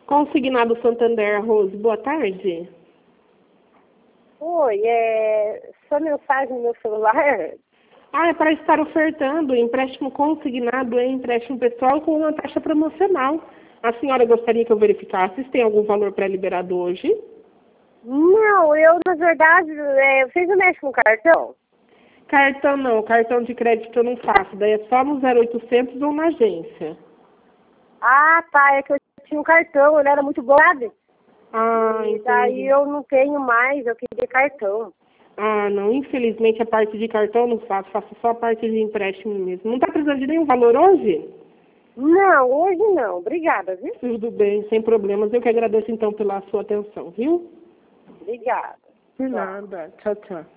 Consignado Santander, Rose, boa tarde. Oi, sua mensagem no meu celular? É para estar ofertando empréstimo consignado em empréstimo pessoal com uma taxa promocional. A senhora gostaria que eu verificasse se tem algum valor pré-liberado hoje? Não, eu, na verdade, vocês não mexem com cartão? Cartão não, cartão de crédito eu não faço, daí é só no 0800 ou na agência. Ah, tá, é que eu tinha um cartão, ele era muito bom, sabe? E daí Entendi. eu não tenho mais, eu queria cartão. Não, infelizmente a parte de cartão eu não faço, faço só a parte de empréstimo mesmo. Não está precisando de nenhum valor hoje? Não, hoje não, obrigada, viu? Tudo bem, sem problemas. Eu que agradeço então pela sua atenção, viu? Obrigada. Por Tchau. nada. Tchau, tchau.